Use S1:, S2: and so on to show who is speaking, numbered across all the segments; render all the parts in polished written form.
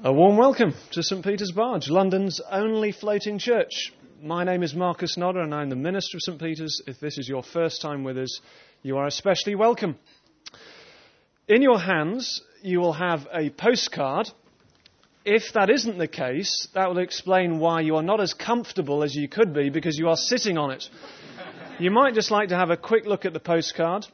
S1: A warm welcome to St Peter's Barge, London's only floating church. My name is Marcus Nodder and I'm the minister of St Peter's. If this is your first time with us, you are especially welcome. In your hands, you will have a postcard. If that isn't the case, that will explain why you are not as comfortable as you could be because you are sitting on it. You might just like to have a quick look at the postcard.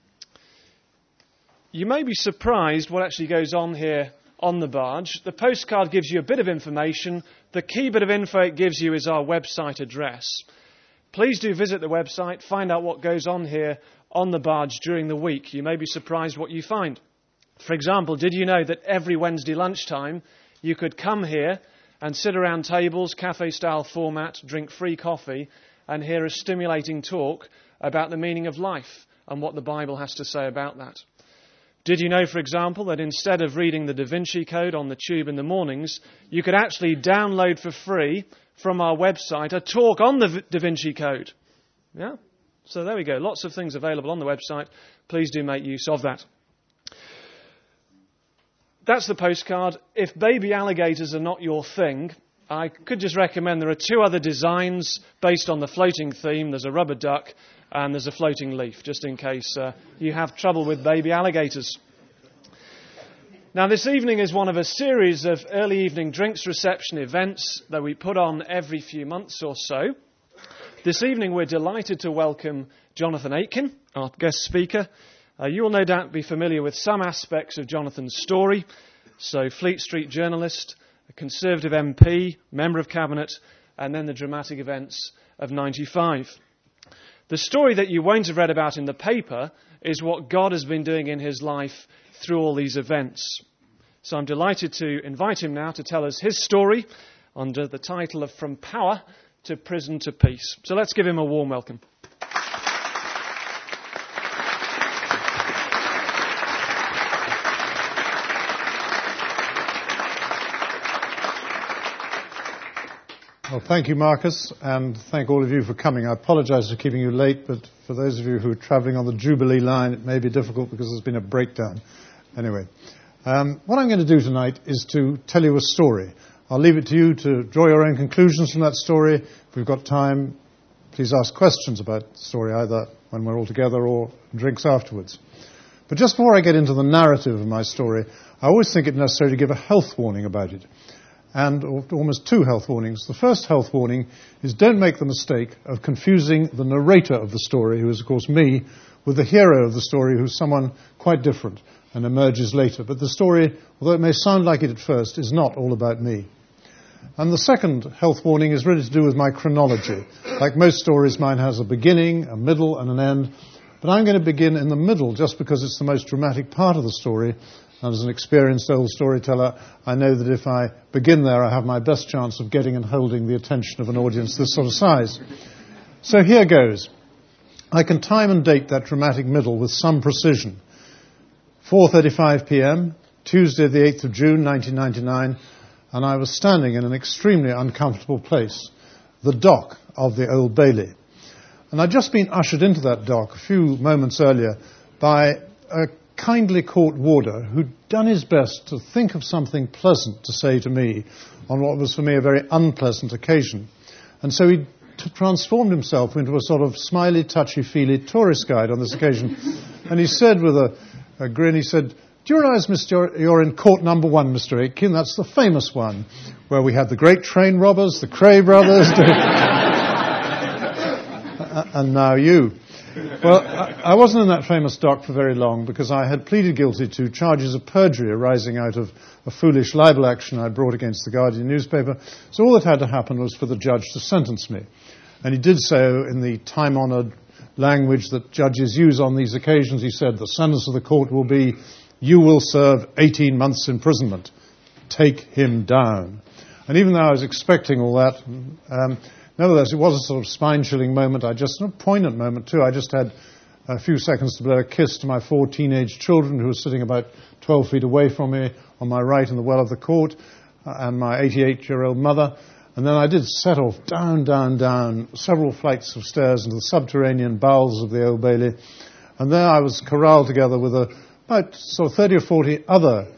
S1: You may be surprised what actually goes on here on the barge. The postcard gives you a bit of information. The key bit of info it gives you is our website address. Please do visit the website, find out what goes on here on the barge during the week. You may be surprised what you find. For example, did you know that every Wednesday lunchtime you could come here and sit around tables, cafe-style format, drink free coffee, and hear a stimulating talk about the meaning of life and what the Bible has to say about that? Did you know, for example, that instead of reading the Da Vinci Code on the tube in the mornings, you could actually download for free from our website a talk on the Da Vinci Code? Yeah? So there we go. Lots of things available on the website. Please do make use of that. That's the postcard. If baby alligators are not your thing, I could just recommend there are two other designs based on the floating theme. There's a rubber duck and there's a floating leaf, just in case you have trouble with baby alligators. Now, this evening is one of a series of early evening drinks reception events that we put on every few months or so. This evening, we're delighted to welcome Jonathan Aitken, our guest speaker. You will no doubt be familiar with some aspects of Jonathan's story. So, Fleet Street journalist, a Conservative MP, member of Cabinet, and then the dramatic events of '95. The story that you won't have read about in the paper is what God has been doing in his life through all these events. So I'm delighted to invite him now to tell us his story under the title of From Power to Prison to Peace. So let's give him a warm welcome.
S2: Well, thank you, Marcus, and thank all of you for coming. I apologise for keeping you late, but for those of you who are travelling on the Jubilee line, it may be difficult because there's been a breakdown. Anyway, what I'm going to do tonight is to tell you a story. I'll leave it to you to draw your own conclusions from that story. If we've got time, please ask questions about the story, either when we're all together or drinks afterwards. But just before I get into the narrative of my story, I always think it necessary to give a health warning about it. And almost two health warnings. The first health warning is don't make the mistake of confusing the narrator of the story, who is, of course, me, with the hero of the story, who's someone quite different and emerges later. But the story, although it may sound like it at first, is not all about me. And the second health warning is really to do with my chronology. Like most stories, mine has a beginning, a middle, and an end. But I'm going to begin in the middle just because it's the most dramatic part of the story. And as an experienced old storyteller, I know that if I begin there, I have my best chance of getting and holding the attention of an audience this sort of size. So here goes. I can time and date that dramatic middle with some precision. 4:35 p.m., Tuesday the 8th of June, 1999, and I was standing in an extremely uncomfortable place, the dock of the Old Bailey. And I'd just been ushered into that dock a few moments earlier by a kindly court warder who'd done his best to think of something pleasant to say to me on what was for me a very unpleasant occasion. And so he transformed himself into a sort of smiley, touchy-feely tourist guide on this occasion. And he said with a grin, he said, "Do you realise, you're in court number 1, Mr. Aitken? That's the famous one, where we had the great train robbers, the Cray brothers, and now you." Well, I wasn't in that famous dock for very long because I had pleaded guilty to charges of perjury arising out of a foolish libel action I brought against the Guardian newspaper. So all that had to happen was for the judge to sentence me. And he did so in the time-honoured language that judges use on these occasions. He said, "The sentence of the court will be, you will serve 18 months imprisonment. Take him down." And even though I was expecting all that, nevertheless, it was a sort of spine-chilling moment. A poignant moment, too. I just had a few seconds to blow a kiss to my 4 teenage children who were sitting about 12 feet away from me on my right in the well of the court, and my 88-year-old mother. And then I did set off down, several flights of stairs into the subterranean bowels of the Old Bailey. And there I was corralled together with about sort of 30 or 40 other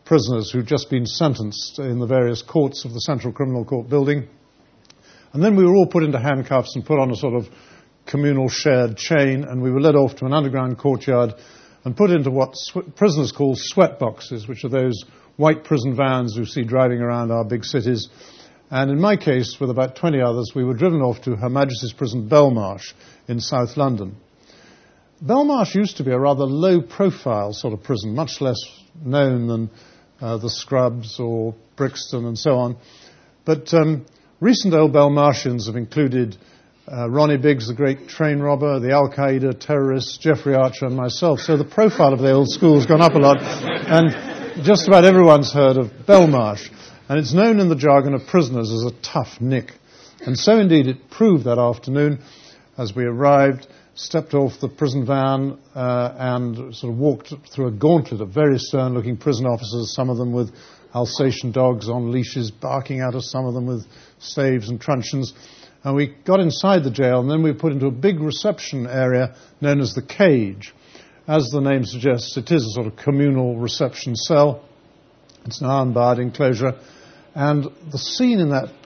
S2: prisoners who'd just been sentenced in the various courts of the Central Criminal Court building. And then we were all put into handcuffs and put on a sort of communal shared chain, and we were led off to an underground courtyard and put into what prisoners call sweat boxes, which are those white prison vans you see driving around our big cities. And in my case, with about 20 others, we were driven off to Her Majesty's Prison Belmarsh in South London. Belmarsh used to be a rather low-profile sort of prison, much less known than the Scrubs or Brixton and so on. But recent old Belmarshians have included Ronnie Biggs, the great train robber, the Al-Qaeda terrorist, Jeffrey Archer and myself. So the profile of the old school has gone up a lot. And just about everyone's heard of Belmarsh. And it's known in the jargon of prisoners as a tough nick. And so indeed it proved that afternoon as we arrived, stepped off the prison van and sort of walked through a gauntlet of very stern-looking prison officers, some of them with Alsatian dogs on leashes barking at us, some of them with staves and truncheons. And we got inside the jail, and then we were put into a big reception area known as the Cage. As the name suggests, it is a sort of communal reception cell. It's an iron-barred enclosure. And the scene in that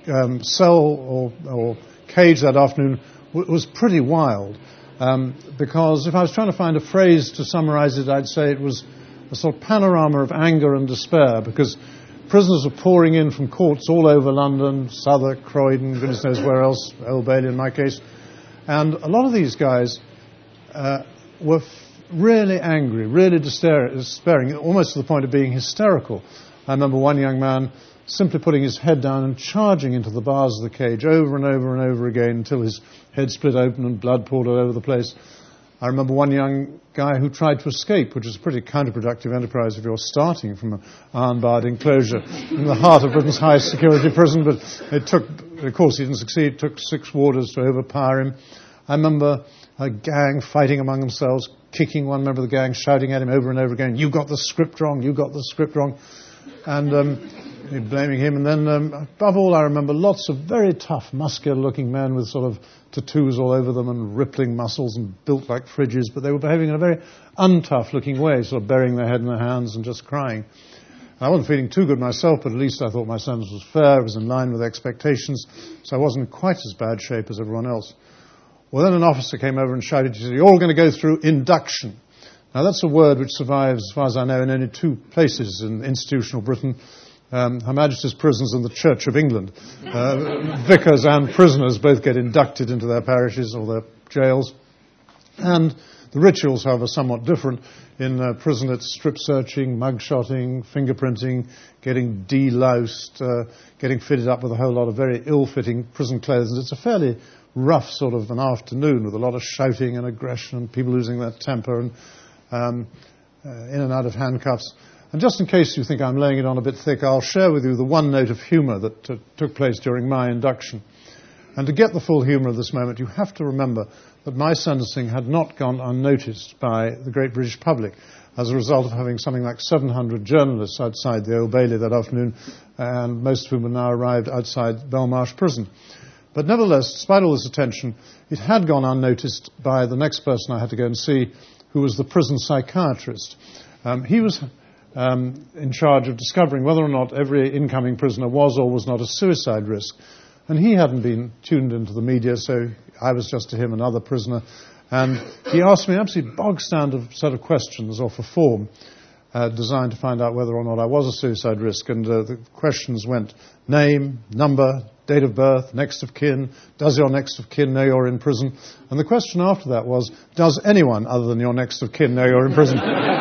S2: cell or cage that afternoon was pretty wild. Because if I was trying to find a phrase to summarize it, I'd say it was a sort of panorama of anger and despair, because prisoners were pouring in from courts all over London, Southwark, Croydon, goodness knows where else, Old Bailey in my case. And a lot of these guys were really angry, really despairing, almost to the point of being hysterical. I remember one young man simply putting his head down and charging into the bars of the cage over and over and over again until his head split open and blood poured all over the place. I remember one young guy who tried to escape, which is a pretty counterproductive enterprise if you're starting from an iron-barred enclosure in the heart of Britain's highest security prison, but it took, of course he didn't succeed, it took 6 warders to overpower him. I remember a gang fighting among themselves, kicking one member of the gang, shouting at him over and over again, "You got the script wrong, you got the script wrong," and blaming him. And then, above all, I remember lots of very tough, muscular-looking men with sort of tattoos all over them and rippling muscles and built like fridges, but they were behaving in a very untough-looking way, sort of burying their head in their hands and just crying. I wasn't feeling too good myself, but at least I thought my sentence was fair, it was in line with expectations, so I wasn't in quite as bad shape as everyone else. Well, then an officer came over and shouted, he said, "You're all going to go through induction." Now, that's a word which survives, as far as I know, in only 2 places in institutional Britain, Her Majesty's Prisons and the Church of England. Vicars and prisoners both get inducted into their parishes or their jails. And the rituals, however, are somewhat different. In prison, it's strip searching, mug-shotting, fingerprinting, getting deloused, getting fitted up with a whole lot of very ill-fitting prison clothes. And it's a fairly rough sort of an afternoon with a lot of shouting and aggression and people losing their temper and in and out of handcuffs. And just in case you think I'm laying it on a bit thick, I'll share with you the one note of humour that took place during my induction. And to get the full humour of this moment, you have to remember that my sentencing had not gone unnoticed by the great British public as a result of having something like 700 journalists outside the Old Bailey that afternoon, and most of whom had now arrived outside Belmarsh Prison. But nevertheless, despite all this attention, it had gone unnoticed by the next person I had to go and see, who was the prison psychiatrist. He was in charge of discovering whether or not every incoming prisoner was or was not a suicide risk. And he hadn't been tuned into the media, so I was just to him another prisoner. And he asked me an absolutely bog-standard set of questions off a form designed to find out whether or not I was a suicide risk. And the questions went name, number, date of birth, next of kin, does your next of kin know you're in prison? And the question after that was, does anyone other than your next of kin know you're in prison?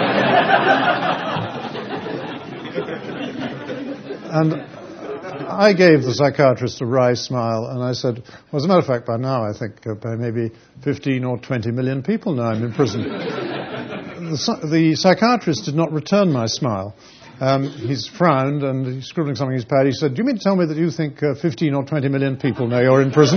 S2: And I gave the psychiatrist a wry smile, and I said, well, as a matter of fact, by now I think by maybe 15 or 20 million people know I'm in prison. The psychiatrist did not return my smile. He's frowned and he's scribbling something in his pad. He said, "Do you mean to tell me that you think 15 or 20 million people know you're in prison?"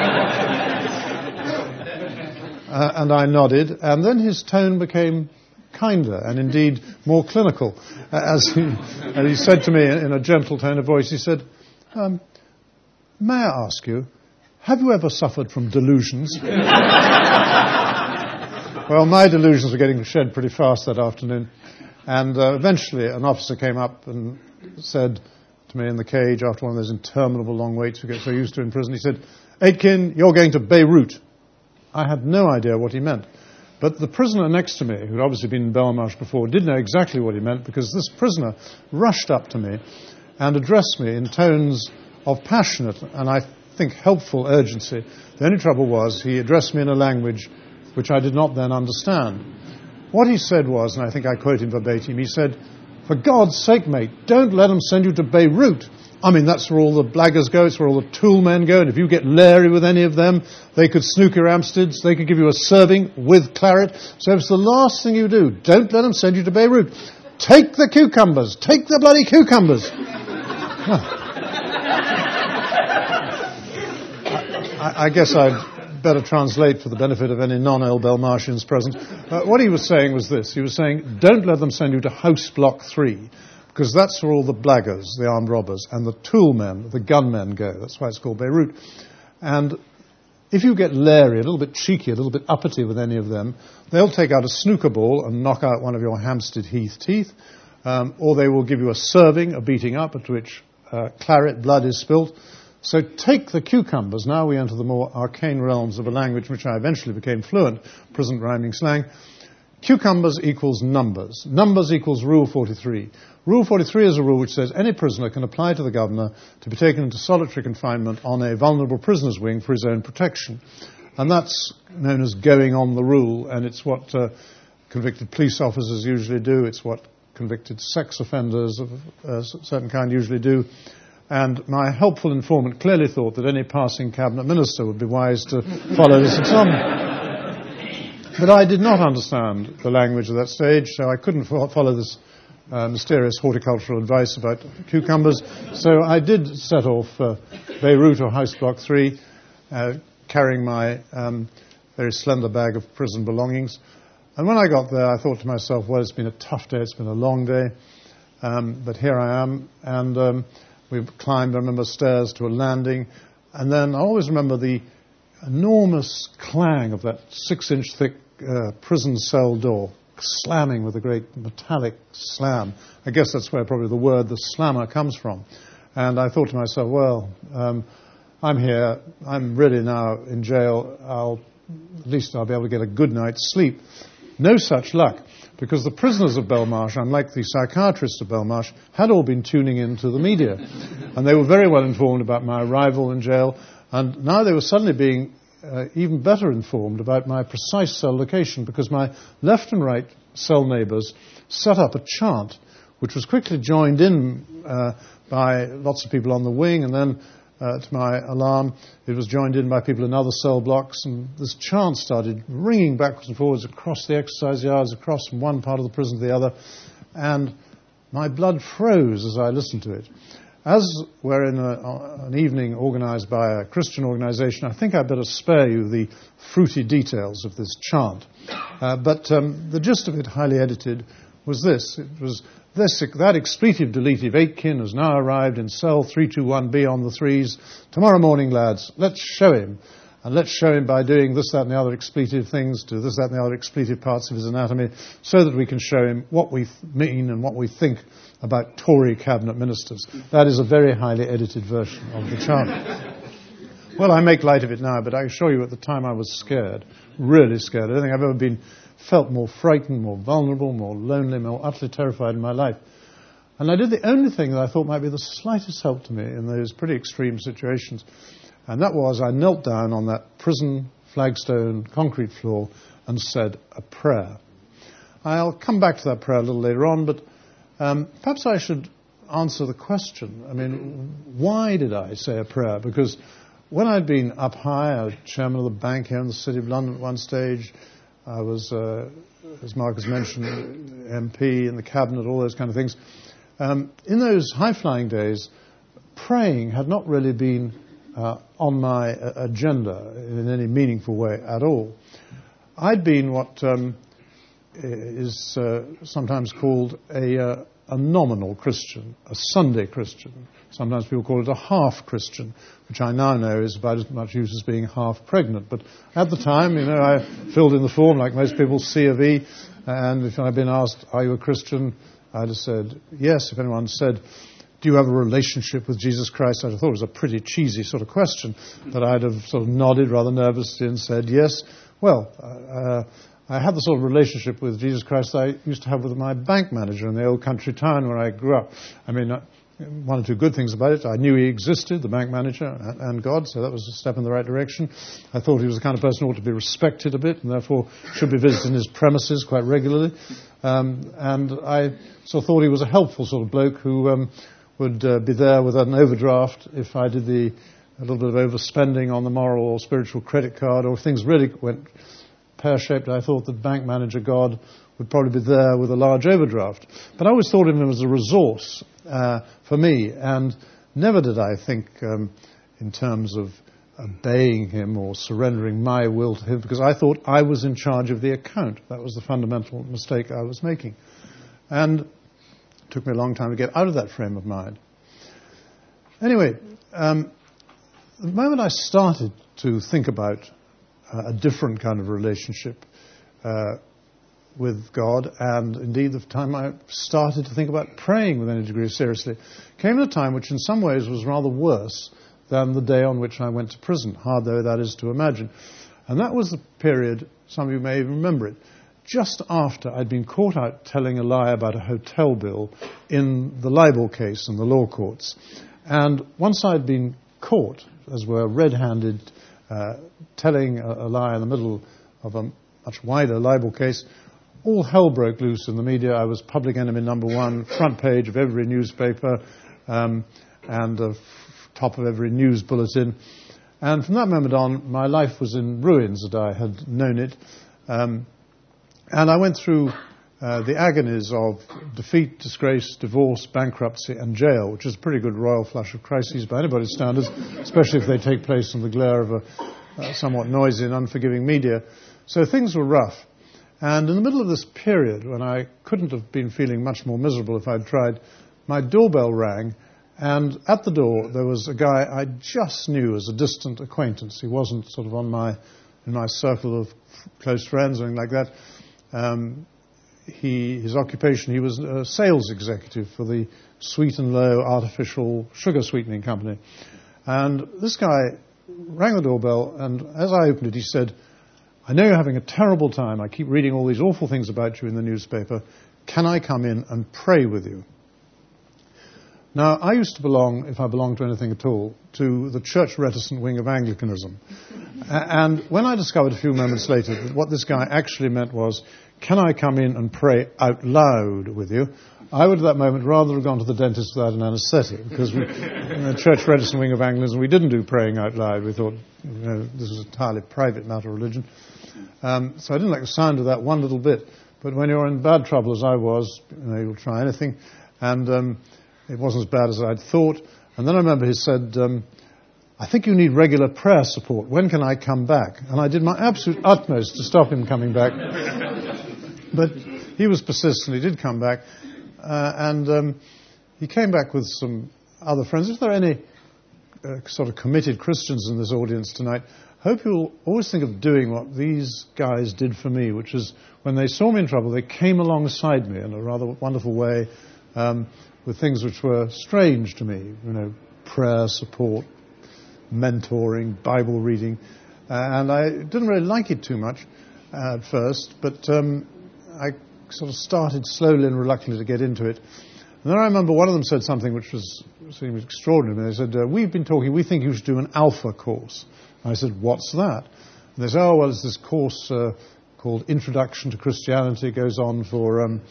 S2: And I nodded, and then his tone became kinder and indeed more clinical. As he said to me in a gentle tone of voice, he said, "May I ask you, have you ever suffered from delusions?" Well, my delusions were getting shed pretty fast that afternoon. And eventually an officer came up and said to me in the cage after one of those interminable long waits we get so used to in prison, he said, "Aitken, you're going to Beirut." I had no idea what he meant. But the prisoner next to me, who'd obviously been in Belmarsh before, did know exactly what he meant, because this prisoner rushed up to me and addressed me in tones of passionate and I think helpful urgency. The only trouble was he addressed me in a language which I did not then understand. What he said was, and I think I quote him verbatim, he said, "For God's sake, mate, don't let them send you to Beirut. I mean, that's where all the blaggers go, it's where all the tool men go, and if you get leery with any of them, they could snook your Amsteads, they could give you a serving with claret. So if it's the last thing you do, don't let them send you to Beirut. Take the cucumbers, take the bloody cucumbers." I guess I'd better translate for the benefit of any non-Earl Belmarshians present. What he was saying was this. He was saying, don't let them send you to House Block 3, because that's where all the blaggers, the armed robbers, and the tool men, the gunmen go. That's why it's called Beirut. And if you get leery, a little bit cheeky, a little bit uppity with any of them, they'll take out a snooker ball and knock out one of your Hampstead Heath teeth, or they will give you a serving, a beating up, at which claret, blood is spilt. So take the cucumbers. Now we enter the more arcane realms of a language which I eventually became fluent, present rhyming slang. Cucumbers equals numbers. Numbers equals Rule 43. Rule 43 is a rule which says any prisoner can apply to the governor to be taken into solitary confinement on a vulnerable prisoner's wing for his own protection. And that's known as going on the rule, and it's what convicted police officers usually do. It's what convicted sex offenders of a certain kind usually do. And my helpful informant clearly thought that any passing cabinet minister would be wise to follow this example. But I did not understand the language at that stage, so I couldn't follow this mysterious horticultural advice about cucumbers. So I did set off Beirut or House Block 3, carrying my very slender bag of prison belongings. And when I got there, I thought to myself, well, it's been a tough day, it's been a long day, but here I am, and we climbed, I remember, stairs to a landing, and then I always remember the enormous clang of that 6-inch thick prison cell door, slamming with a great metallic slam. I guess that's where probably the word, the slammer, comes from. And I thought to myself, well, I'm here, I'm really now in jail, at least I'll be able to get a good night's sleep. No such luck, because the prisoners of Belmarsh, unlike the psychiatrists of Belmarsh, had all been tuning in to the media. And they were very well informed about my arrival in jail, and now they were suddenly being even better informed about my precise cell location, because my left and right cell neighbours set up a chant, which was quickly joined in by lots of people on the wing, and then, to my alarm, it was joined in by people in other cell blocks, and this chant started ringing backwards and forwards across the exercise yards, across from one part of the prison to the other, and my blood froze as I listened to it. As we're in an evening organised by a Christian organisation, I think I'd better spare you the fruity details of this chant. But the gist of it, highly edited, was this. It was that expletive deletive, Aitken has now arrived in cell 321B on the threes. Tomorrow morning, lads, let's show him. And let's show him by doing this, that and the other expletive things to this, that and the other expletive parts of his anatomy, so that we can show him what we mean and what we think about Tory cabinet ministers. That is a very highly edited version of the chant. Well, I make light of it now, but I assure you at the time I was scared, really scared. I don't think I've ever felt more frightened, more vulnerable, more lonely, more utterly terrified in my life. And I did the only thing that I thought might be the slightest help to me in those pretty extreme situations, and that was I knelt down on that prison flagstone concrete floor and said a prayer. I'll come back to that prayer a little later on, but perhaps I should answer the question. I mean, why did I say a prayer? Because when I'd been up high, I was chairman of the bank here in the City of London at one stage. I was, as Marcus mentioned, MP in the cabinet, all those kind of things. In those high-flying days, praying had not really been on my agenda in any meaningful way at all. I'd been what is sometimes called a nominal Christian, a Sunday Christian. Sometimes people call it a half Christian, which I now know is about as much use as being half pregnant. But at the time, I filled in the form like most people, C of E, and if I'd been asked, are you a Christian, I'd have said yes. If anyone said, do you have a relationship with Jesus Christ, I'd have thought it was a pretty cheesy sort of question, but I'd have sort of nodded rather nervously and said yes. Well, I had the sort of relationship with Jesus Christ I used to have with my bank manager in the old country town where I grew up. I mean, one or two good things about it. I knew he existed, the bank manager, and God, so that was a step in the right direction. I thought he was the kind of person who ought to be respected a bit, and therefore should be visiting his premises quite regularly. And I sort of thought he was a helpful sort of bloke who would be there with an overdraft if I did a little bit of overspending on the moral or spiritual credit card, or if things really went pear-shaped. I thought the bank manager, God, would probably be there with a large overdraft. But I always thought of him as a resource for me, and never did I think in terms of obeying him or surrendering my will to him, because I thought I was in charge of the account. That was the fundamental mistake I was making. And it took me a long time to get out of that frame of mind. Anyway, the moment I started to think about a different kind of relationship with God, and indeed the time I started to think about praying with any degree of seriously, came at a time which in some ways was rather worse than the day on which I went to prison, hard though that is to imagine. And that was the period, some of you may even remember it, just after I'd been caught out telling a lie about a hotel bill in the libel case in the law courts. And once I'd been caught, as were red-handed, telling a lie in the middle of a much wider libel case, all hell broke loose in the media. I was public enemy number one, front page of every newspaper, and top of every news bulletin. And from that moment on, my life was in ruins as I had known it. And I went through the agonies of defeat, disgrace, divorce, bankruptcy, and jail, which is a pretty good royal flush of crises by anybody's standards, especially if they take place in the glare of a somewhat noisy and unforgiving media. So things were rough. And in the middle of this period, when I couldn't have been feeling much more miserable if I'd tried, my doorbell rang, and at the door there was a guy I just knew as a distant acquaintance. He wasn't sort of in my circle of close friends or anything like that. His occupation, he was a sales executive for the Sweet and Low artificial sugar sweetening company. And this guy rang the doorbell, and as I opened it, he said, I know you're having a terrible time. I keep reading all these awful things about you in the newspaper. Can I come in and pray with you? Now, I used to belong, if I belonged to anything at all, to the church-reticent wing of Anglicanism. And when I discovered a few moments later that what this guy actually meant was, can I come in and pray out loud with you, I would at that moment rather have gone to the dentist without an anaesthetic, because in the church-reticent wing of Anglicanism we didn't do praying out loud. We thought this was an entirely private matter of religion. So I didn't like the sound of that one little bit. But when you're in bad trouble, as I was, you'll try anything. And it wasn't as bad as I'd thought. And then I remember he said, I think you need regular prayer support. When can I come back? And I did my absolute utmost to stop him coming back. But he was persistent. He did come back. And he came back with some other friends. If there are any sort of committed Christians in this audience tonight, I hope you'll always think of doing what these guys did for me, which is when they saw me in trouble, they came alongside me in a rather wonderful way with things which were strange to me, prayer support, mentoring, Bible reading. And I didn't really like it too much at first, but I sort of started slowly and reluctantly to get into it. And then I remember one of them said something which seemed extraordinary. They said, we've been talking, we think you should do an Alpha course. I said, what's that? And they said, oh, well, it's this course called Introduction to Christianity. It goes on for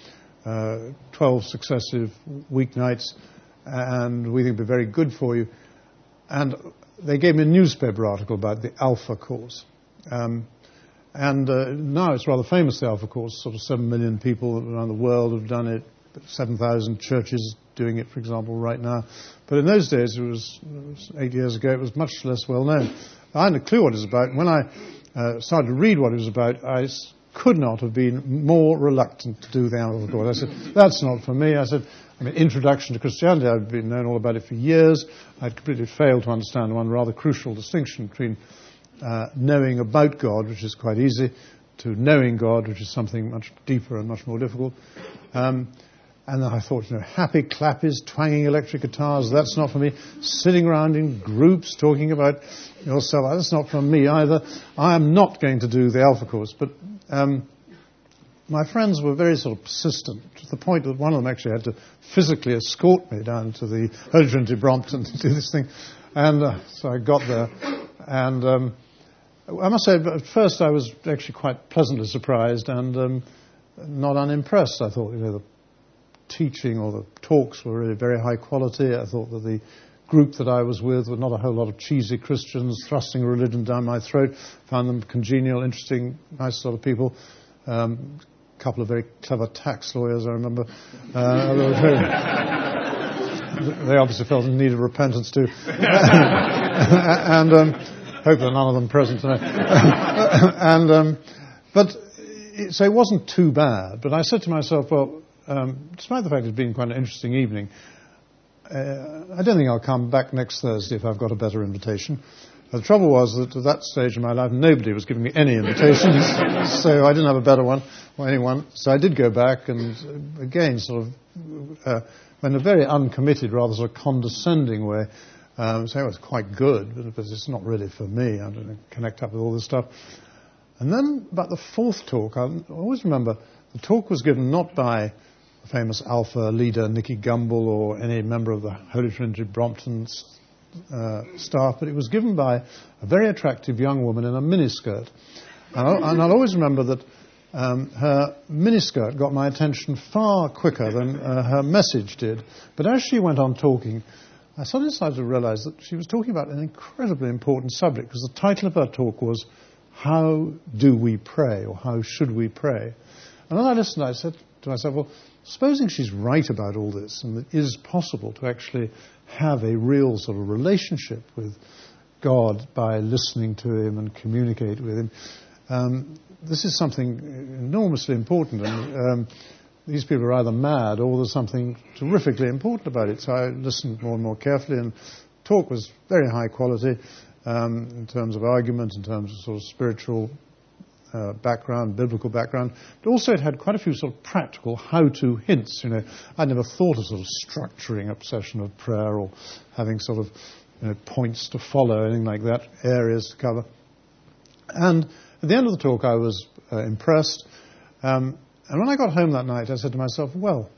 S2: 12 successive weeknights, and we think it'd be very good for you. And they gave me a newspaper article about the Alpha course. And now it's rather famous, the Alpha course. Sort of 7 million people around the world have done it. 7,000 churches doing it, for example, right now. But in those days, it was 8 years ago, it was much less well known. I hadn't a clue what it was about. When I started to read what it was about, I could not have been more reluctant to do the Hour of God. I said, that's not for me. I said, Introduction to Christianity, I'd been known all about it for years. I'd completely failed to understand one rather crucial distinction between knowing about God, which is quite easy, to knowing God, which is something much deeper and much more difficult. And then I thought, happy clappies, twanging electric guitars, that's not for me. Sitting around in groups talking about yourself, that's not for me either. I am not going to do the Alpha Course. But my friends were very sort of persistent, to the point that one of them actually had to physically escort me down to the Holy Trinity Brompton to do this thing. And so I got there. And I must say, at first I was actually quite pleasantly surprised and not unimpressed. I thought, the teaching or the talks were really very high quality. I thought that the group that I was with were not a whole lot of cheesy Christians thrusting religion down my throat. Found them congenial, interesting, nice sort of people. A couple of very clever tax lawyers, I remember. They obviously felt in need of repentance too. And hope that none of them present tonight. So it wasn't too bad. But I said to myself, well, despite the fact it's been quite an interesting evening, I don't think I'll come back next Thursday if I've got a better invitation. The trouble was that at that stage in my life, nobody was giving me any invitations, so I didn't have a better one or anyone. So I did go back and, again, sort of, in a very uncommitted, rather sort of condescending way, say, it's quite good, but it's not really for me. I don't connect up with all this stuff. And then, about the fourth talk, I always remember, the talk was given not by the famous Alpha leader Nicky Gumbel or any member of the Holy Trinity Brompton staff, but it was given by a very attractive young woman in a miniskirt. And I'll always remember that her miniskirt got my attention far quicker than her message did. But as she went on talking, I suddenly started to realize that she was talking about an incredibly important subject, because the title of her talk was, How Do We Pray? Or How Should We Pray? And as I listened, I said to myself, well, supposing she's right about all this, and it is possible to actually have a real sort of relationship with God by listening to Him and communicate with Him, this is something enormously important. And these people are either mad or there's something terrifically important about it. So I listened more and more carefully, and the talk was very high quality in terms of argument, in terms of sort of spiritual background, biblical background, but also it had quite a few sort of practical how-to hints. I'd never thought of sort of structuring a session of prayer or having sort of points to follow, anything like that, areas to cover. And at the end of the talk, I was impressed. And when I got home that night, I said to myself, well,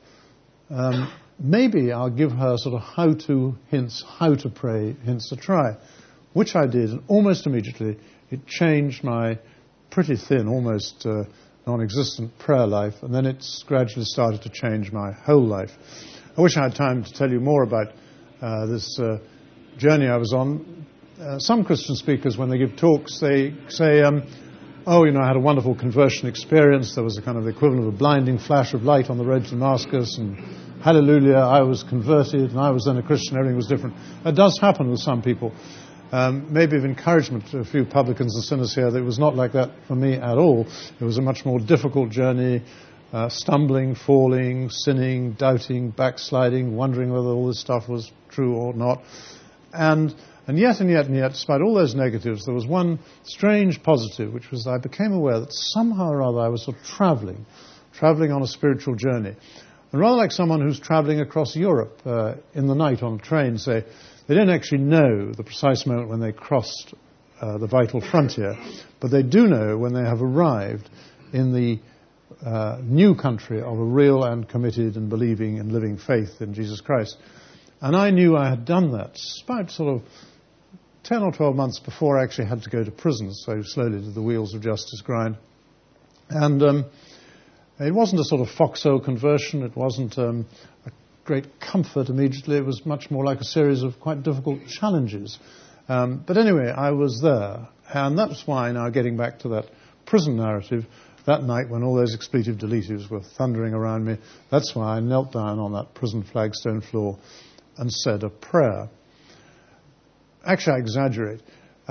S2: maybe I'll give her sort of how-to hints, how to pray hints to try, which I did, and almost immediately it changed my pretty thin, almost non-existent prayer life, and then it's gradually started to change my whole life. I wish I had time to tell you more about this journey I was on. Some Christian speakers, when they give talks, they say, I had a wonderful conversion experience. There was a kind of equivalent of a blinding flash of light on the road to Damascus, and hallelujah, I was converted, and I was then a Christian, everything was different. It does happen with some people. Maybe of encouragement to a few publicans and sinners here that it was not like that for me at all. It was a much more difficult journey, stumbling, falling, sinning, doubting, backsliding, wondering whether all this stuff was true or not. And yet, despite all those negatives, there was one strange positive, which was I became aware that somehow or other I was sort of travelling on a spiritual journey. And rather like someone who's travelling across Europe in the night on a train, say, they don't actually know the precise moment when they crossed the vital frontier, but they do know when they have arrived in the new country of a real and committed and believing and living faith in Jesus Christ. And I knew I had done that about sort of 10 or 12 months before I actually had to go to prison, so slowly did the wheels of justice grind. And it wasn't a sort of foxhole conversion, it wasn't a great comfort immediately. It was much more like a series of quite difficult challenges. But anyway, I was there. And that's why, now getting back to that prison narrative, that night when all those expletive deletives were thundering around me, that's why I knelt down on that prison flagstone floor and said a prayer. Actually, I exaggerate.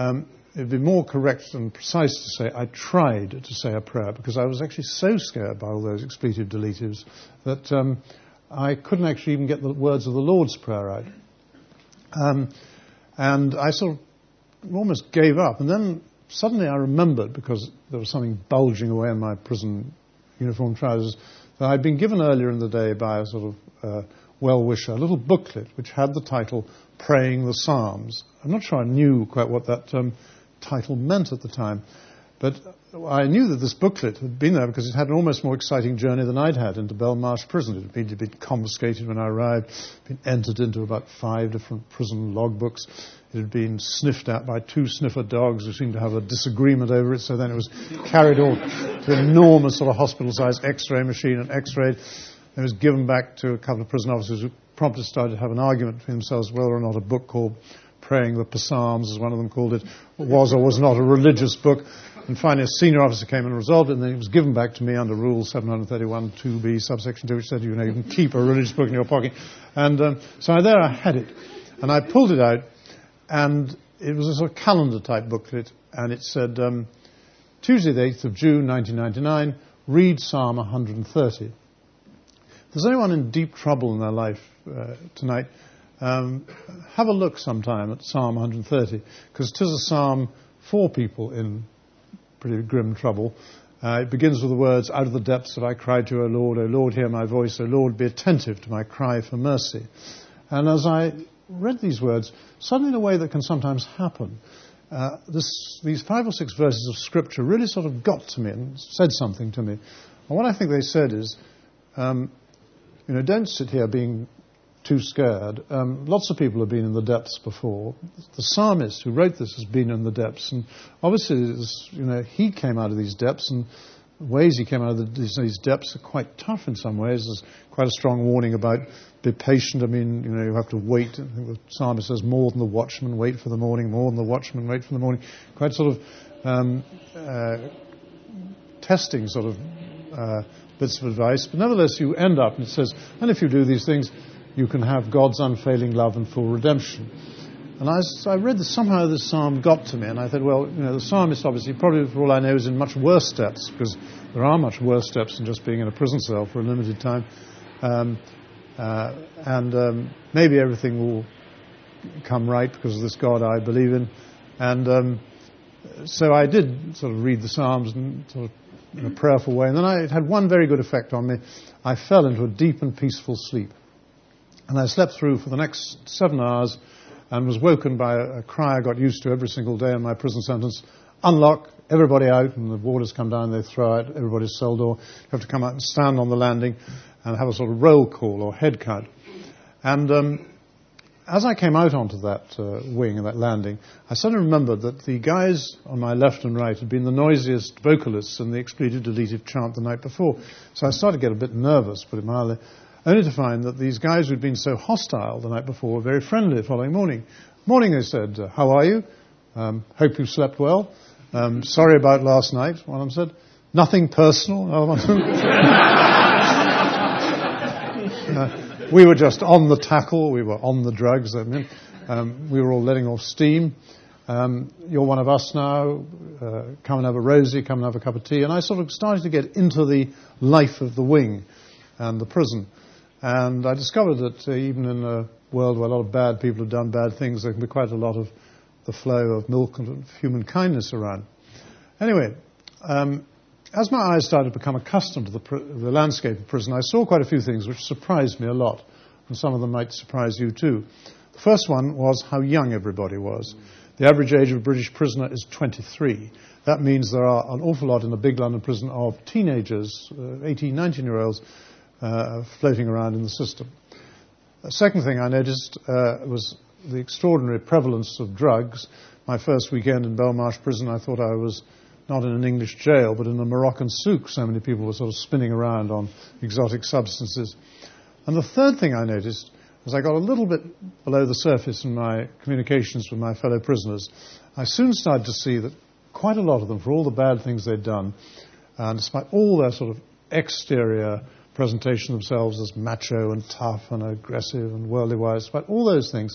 S2: it'd be more correct and precise to say I tried to say a prayer, because I was actually so scared by all those expletive deletives that I couldn't actually even get the words of the Lord's Prayer out. And I sort of almost gave up. And then suddenly I remembered, because there was something bulging away in my prison uniform trousers, that I'd been given earlier in the day by a sort of well-wisher a little booklet which had the title Praying the Psalms. I'm not sure I knew quite what that title meant at the time, but I knew that this booklet had been there because it had an almost more exciting journey than I'd had into Belmarsh Prison. It had been confiscated when I arrived, been entered into about 5 different prison logbooks. It had been sniffed at by 2 sniffer dogs who seemed to have a disagreement over it, so then it was carried off to an enormous sort of hospital-sized X-ray machine and X-rayed. It was given back to a couple of prison officers who promptly started to have an argument between themselves whether or not a book called Praying the Psalms, as one of them called it, was or was not a religious book. And finally a senior officer came and resolved it, and then it was given back to me under Rule 731 2b, subsection 2, which said you can keep a religious book in your pocket. And so there I had it. And I pulled it out, and it was a sort of calendar-type booklet, and it said, Tuesday the 8th of June 1999, read Psalm 130. If there's anyone in deep trouble in their life tonight, have a look sometime at Psalm 130, because it is a psalm for people in pretty grim trouble. It begins with the words, out of the depths have I cried to you, O Lord, hear my voice, O Lord, be attentive to my cry for mercy. And as I read these words, suddenly in a way that can sometimes happen, these 5 or 6 verses of Scripture really sort of got to me and said something to me. And what I think they said is, don't sit here being too scared. Lots of people have been in the depths before. The psalmist who wrote this has been in the depths, and obviously, he came out of these depths, and the ways he came out of these depths are quite tough in some ways. There's quite a strong warning about be patient. I mean, you have to wait. I think the psalmist says, more than the watchman, wait for the morning. More than the watchman, wait for the morning. Quite sort of testing sort of bits of advice. But nevertheless, you end up, and it says, and if you do these things, you can have God's unfailing love and full redemption. And as I read this, somehow this psalm got to me, and I thought, well, the psalmist obviously, probably for all I know, is in much worse depths, because there are much worse depths than just being in a prison cell for a limited time. Maybe everything will come right because of this God I believe in. And so I did sort of read the Psalms in sort of in a prayerful way, and then it had one very good effect on me. I fell into a deep and peaceful sleep. And I slept through for the next 7 hours and was woken by a cry I got used to every single day in my prison sentence. Unlock, everybody out, and the warders come down, they throw out everybody's cell door. You have to come out and stand on the landing and have a sort of roll call or head count. And as I came out onto that wing and that landing, I suddenly remembered that the guys on my left and right had been the noisiest vocalists in the expletive deletive chant the night before. So I started to get a bit nervous, put it mildly, only to find that these guys who'd been so hostile the night before were very friendly the following morning. Morning, they said, how are you? Hope you slept well. Sorry about last night, one of them said. Nothing personal. We were just on the tackle. We were on the drugs. We were all letting off steam. You're one of us now. Come and have a rosy. Come and have a cup of tea. And I sort of started to get into the life of the wing and the prison. And I discovered that even in a world where a lot of bad people have done bad things, there can be quite a lot of the flow of milk and human kindness around. Anyway, as my eyes started to become accustomed to the landscape of prison, I saw quite a few things which surprised me a lot, and some of them might surprise you too. The first one was how young everybody was. The average age of a British prisoner is 23. That means there are an awful lot in a big London prison of teenagers, 18, 19-year-olds, floating around in the system. The second thing I noticed was the extraordinary prevalence of drugs. My first weekend in Belmarsh Prison, I thought I was not in an English jail, but in a Moroccan souk. So many people were sort of spinning around on exotic substances. And the third thing I noticed, as I got a little bit below the surface in my communications with my fellow prisoners, I soon started to see that quite a lot of them, for all the bad things they'd done, and despite all their sort of exterior presentation of themselves as macho and tough and aggressive and worldly wise, despite all those things,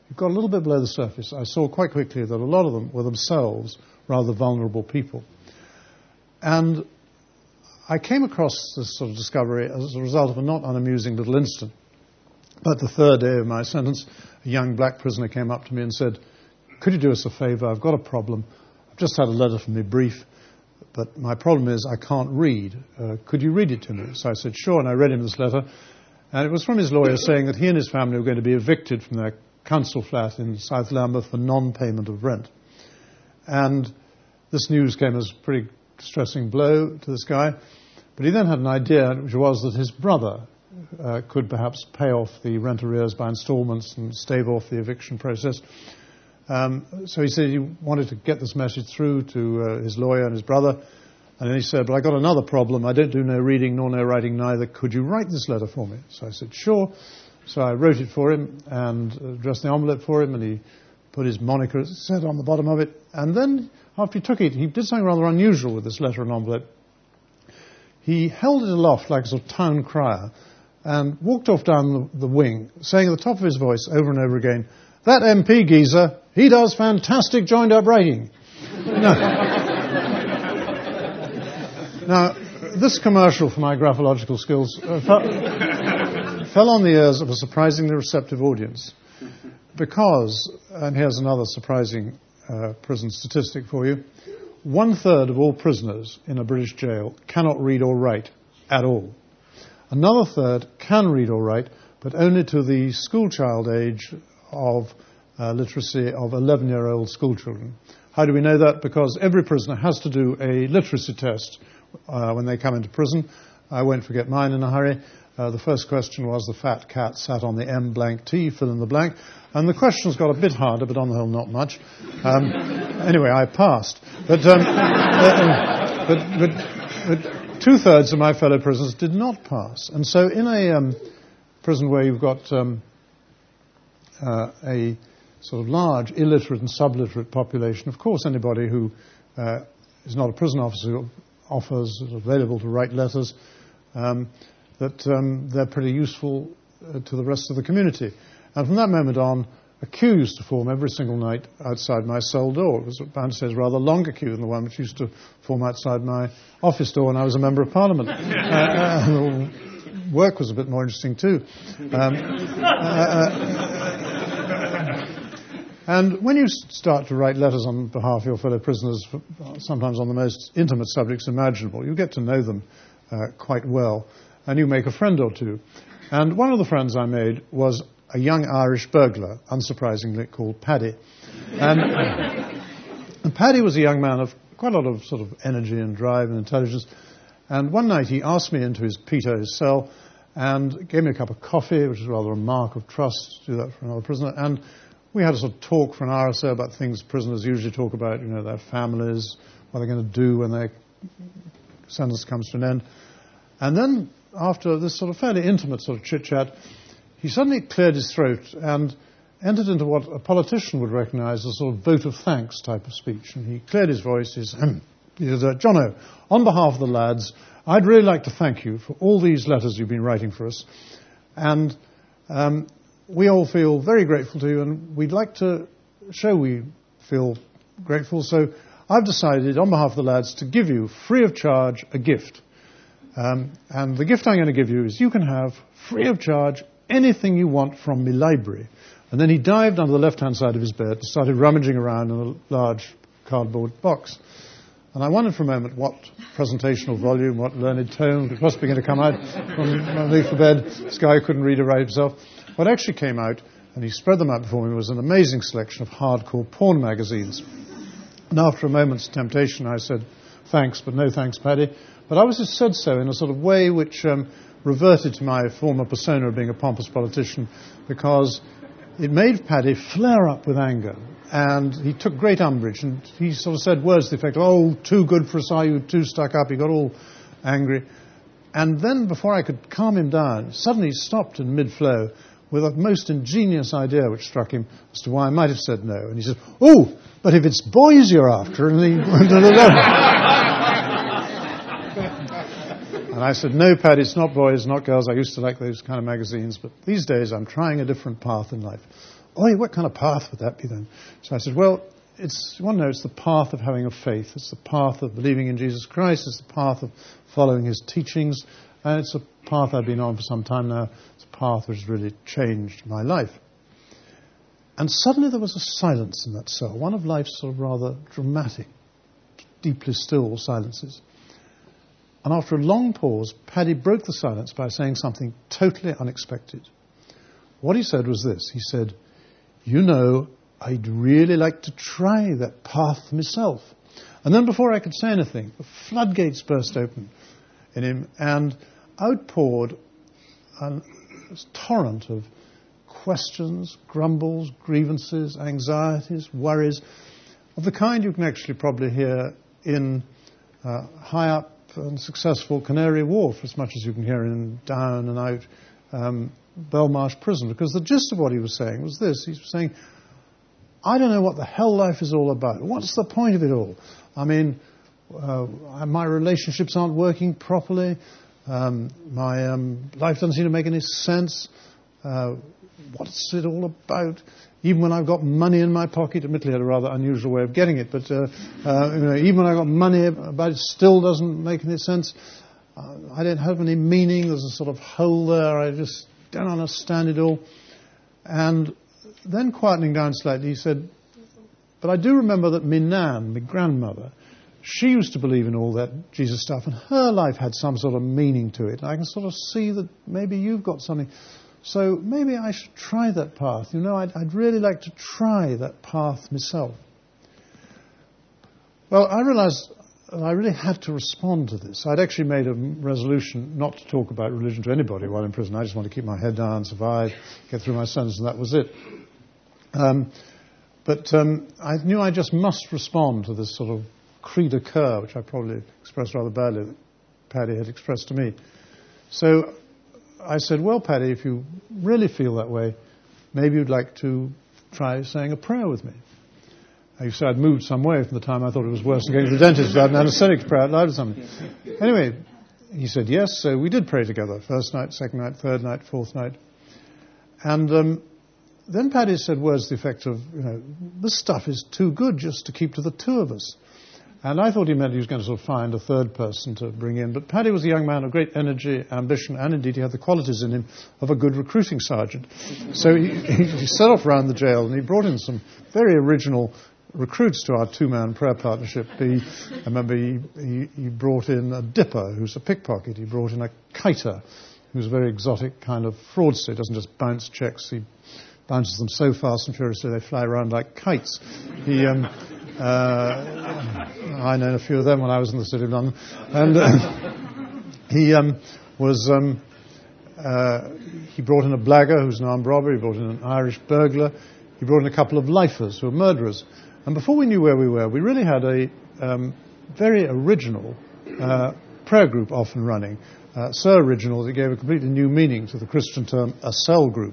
S2: you got a little bit below the surface, I saw quite quickly that a lot of them were themselves rather vulnerable people. And I came across this sort of discovery as a result of a not unamusing little incident. About the third day of my sentence, a young black prisoner came up to me and said, "Could you do us a favour? I've got a problem. I've just had a letter from my brief, but my problem is I can't read. Could you read it to me?" So I said, "Sure," and I read him this letter. And it was from his lawyer saying that he and his family were going to be evicted from their council flat in South Lambeth for non-payment of rent. And this news came as a pretty distressing blow to this guy. But he then had an idea, which was that his brother could perhaps pay off the rent arrears by instalments and stave off the eviction process. So he said he wanted to get this message through to his lawyer and his brother. And then he said, "But I got another problem. I don't do no reading nor no writing neither. Could you write this letter for me?" So I said, "Sure." So I wrote it for him and addressed the envelope for him, and he put his moniker, as it said, on the bottom of it. And then, after he took it, he did something rather unusual with this letter and envelope. He held it aloft like a sort of town crier and walked off down the wing, saying at the top of his voice over and over again, "That MP geezer, he does fantastic joined-up writing." Now, this commercial for my graphological skills fell on the ears of a surprisingly receptive audience because, and here's another surprising prison statistic for you, 1/3 of all prisoners in a British jail cannot read or write at all. Another third can read or write, but only to the schoolchild age of literacy of 11-year-old schoolchildren. How do we know that? Because every prisoner has to do a literacy test when they come into prison. I won't forget mine in a hurry. The first question was, the fat cat sat on the M blank T, fill in the blank. And the questions got a bit harder, but on the whole not much. Anyway, I passed. But 2/3 of my fellow prisoners did not pass. And so in a prison where you've got a sort of large illiterate and subliterate population, of course anybody who is not a prison officer offers is available to write letters, that they're pretty useful to the rest of the community. And from that moment on, a queue used to form every single night outside my cell door. It was, bound to say, a rather longer queue than the one which used to form outside my office door when I was a Member of Parliament. Work was a bit more interesting too. And when you start to write letters on behalf of your fellow prisoners, sometimes on the most intimate subjects imaginable, you get to know them quite well, and you make a friend or two. And one of the friends I made was a young Irish burglar, unsurprisingly, called Paddy. And Paddy was a young man of quite a lot of sort of energy and drive and intelligence. And one night he asked me into his Peter, his cell, and gave me a cup of coffee, which is rather a mark of trust to do that for another prisoner. And we had a sort of talk for an hour or so about things prisoners usually talk about, their families, what they're going to do when their sentence comes to an end. And then, after this sort of fairly intimate sort of chit-chat, he suddenly cleared his throat and entered into what a politician would recognise as a sort of vote of thanks type of speech. And he cleared his voice. He said, "Jono, on behalf of the lads, I'd really like to thank you for all these letters you've been writing for us. And we all feel very grateful to you, and we'd like to show we feel grateful. So I've decided, on behalf of the lads, to give you, free of charge, a gift. And the gift I'm going to give you is you can have, free of charge, anything you want from my library." And then he dived under the left-hand side of his bed and started rummaging around in a large cardboard box. And I wondered for a moment what presentational volume, what learned tone could possibly going to come out from underneath the bed. This guy who couldn't read or write himself. What actually came out, and he spread them out before me, was an amazing selection of hardcore porn magazines. And after a moment's temptation, I said, "Thanks, but no thanks, Paddy." But I was just said so in a sort of way which reverted to my former persona of being a pompous politician, because it made Paddy flare up with anger. And he took great umbrage, and he sort of said words to the effect of, "Oh, too good for us, are you too stuck up?" He got all angry. And then, before I could calm him down, suddenly he stopped in mid-flow with a most ingenious idea which struck him as to why I might have said no. And he said, "Oh, but if it's boys you're after," and he went on And I said, "No, Paddy, it's not boys, not girls. I used to like those kind of magazines, but these days I'm trying a different path in life." "Oh, what kind of path would that be then?" So I said, "Well, you want to know, it's the path of having a faith. It's the path of believing in Jesus Christ. It's the path of following his teachings. And it's a path I've been on for some time now. It's a path which has really changed my life." And suddenly there was a silence in that cell, one of life's sort of rather dramatic, deeply still silences. And after a long pause, Paddy broke the silence by saying something totally unexpected. What he said was this. He said, "You know, I'd really like to try that path myself." And then before I could say anything, the floodgates burst open in him and outpoured a torrent of questions, grumbles, grievances, anxieties, worries, of the kind you can actually probably hear in high up and successful Canary Wharf as much as you can hear in down and out Belmarsh prison. Because the gist of what he was saying was this. He was saying, "I don't know what the hell life is all about. What's the point of it all? I mean, my relationships aren't working properly. My life doesn't seem to make any sense. What's it all about? Even when I've got money in my pocket," admittedly I had a rather unusual way of getting it, but even when I've got money, but it still doesn't make any sense. I don't have any meaning. There's a sort of hole there. I just don't understand it all. And then quietening down slightly, he said, "But I do remember that my nan, my grandmother, she used to believe in all that Jesus stuff, and her life had some sort of meaning to it. And I can sort of see that maybe you've got something. So maybe I should try that path. You know, I'd really like to try that path myself." Well, I realized I really had to respond to this. I'd actually made a resolution not to talk about religion to anybody while in prison. I just wanted to keep my head down, survive, get through my sentence, and that was it. But I knew I just must respond to this sort of cri de coeur, which I probably expressed rather badly, that Paddy had expressed to me. So I said, "Well, Paddy, if you really feel that way, maybe you'd like to try saying a prayer with me." You said I'd moved some way from the time I thought it was worse than going to the dentist without an anaesthetic to pray out loud or something. Anyway, he said yes, so we did pray together. First night, second night, third night, fourth night. And then Paddy said words to the effect of, "You know, this stuff is too good just to keep to the two of us." And I thought he meant he was going to sort of find a third person to bring in. But Paddy was a young man of great energy, ambition, and indeed he had the qualities in him of a good recruiting sergeant. So he set off around the jail and he brought in some very original recruits to our two-man prayer partnership. I remember he brought in a dipper who's a pickpocket. He brought in a kiter who's a very exotic kind of fraudster. He doesn't just bounce checks. He bounces them so fast and furiously they fly around like kites. I know a few of them when I was in the City of London. And he brought in a blagger who's an armed robber. He brought in an Irish burglar. He brought in a couple of lifers who were murderers. And before we knew where we were, we really had a very original prayer group off and running. So original that it gave a completely new meaning to the Christian term, a cell group.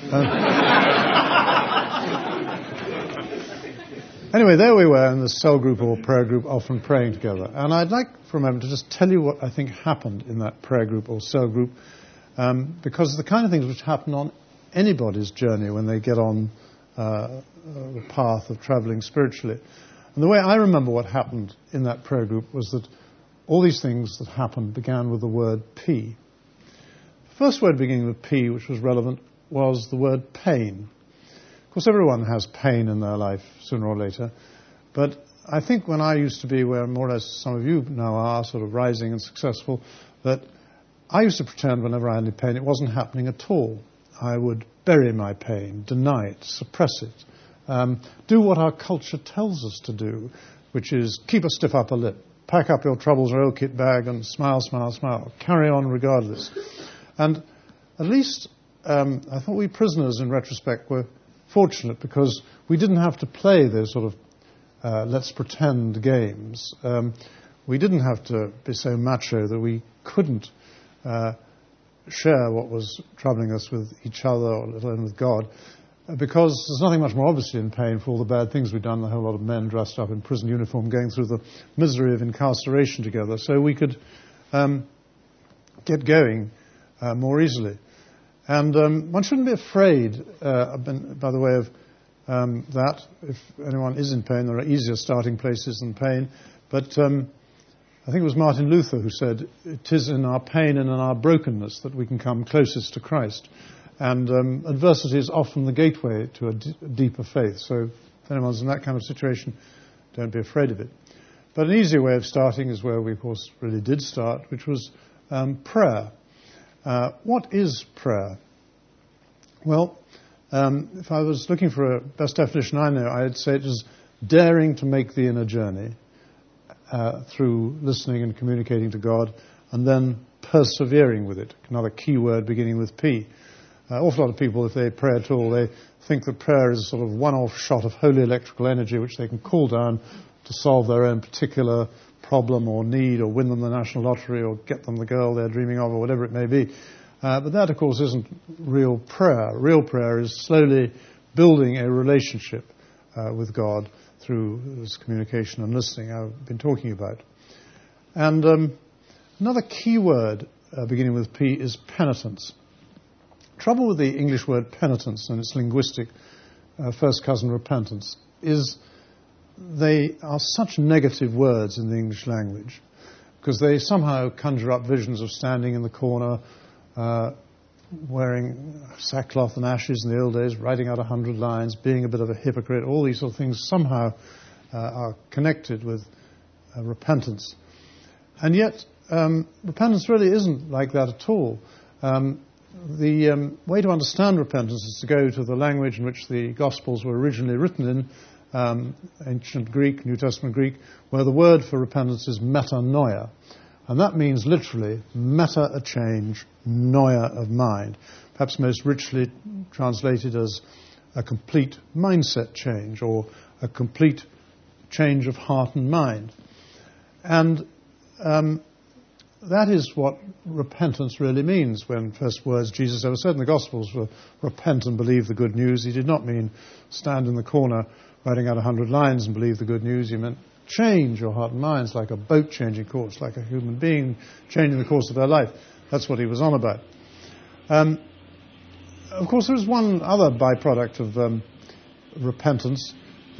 S2: Anyway, there we were in the cell group or prayer group, often praying together. And I'd like for a moment to just tell you what I think happened in that prayer group or cell group, because the kind of things which happen on anybody's journey when they get on the path of travelling spiritually. And the way I remember what happened in that prayer group was that all these things that happened began with the word P. The first word beginning with P, which was relevant, was the word pain. Of course, everyone has pain in their life sooner or later, but I think when I used to be where more or less some of you now are, sort of rising and successful, that I used to pretend whenever I had any pain it wasn't happening at all. I would bury my pain, deny it, suppress it, do what our culture tells us to do, which is keep a stiff upper lip, pack up your troubles in a old kit bag and smile, smile, smile, carry on regardless. And at least I thought we prisoners in retrospect were fortunate because we didn't have to play those sort of let's pretend games. We didn't have to be so macho that we couldn't share what was troubling us with each other or let alone with God, because there's nothing much more obviously in pain for all the bad things we've done, a whole lot of men dressed up in prison uniform going through the misery of incarceration together, so we could get going more easily. And one shouldn't be afraid, by the way of that. If anyone is in pain, there are easier starting places than pain. But I think it was Martin Luther who said, it is in our pain and in our brokenness that we can come closest to Christ. And adversity is often the gateway to a deeper faith. So if anyone's in that kind of situation, don't be afraid of it. But an easier way of starting is where we, of course, really did start, which was prayer. What is prayer? Well, if I was looking for a best definition I know, I'd say it is daring to make the inner journey through listening and communicating to God, and then persevering with it. Another key word beginning with P. An awful lot of people, if they pray at all, they think that prayer is a sort of one-off shot of holy electrical energy which they can call down to solve their own particular problem or need, or win them the national lottery, or get them the girl they're dreaming of, or whatever it may be. But that, of course, isn't real prayer. Real prayer is slowly building a relationship with God through this communication and listening I've been talking about. And another key word beginning with P is penitence. Trouble with the English word penitence and its linguistic first cousin repentance is they are such negative words in the English language because they somehow conjure up visions of standing in the corner, wearing sackcloth and ashes in the old days, writing out 100 lines, being a bit of a hypocrite. All these sort of things somehow are connected with repentance. And yet, repentance really isn't like that at all. The way to understand repentance is to go to the language in which the Gospels were originally written in, ancient Greek, New Testament Greek, where the word for repentance is metanoia. And that means literally meta, a change, noia, of mind. Perhaps most richly translated as a complete mindset change or a complete change of heart and mind. And that is what repentance really means when first words Jesus ever said in the Gospels were repent and believe the good news. He did not mean stand in the corner writing out 100 lines and believe the good news. He meant change your heart and minds like a boat changing course, like a human being changing the course of their life. That's what he was on about. Of course, there is one other byproduct of repentance,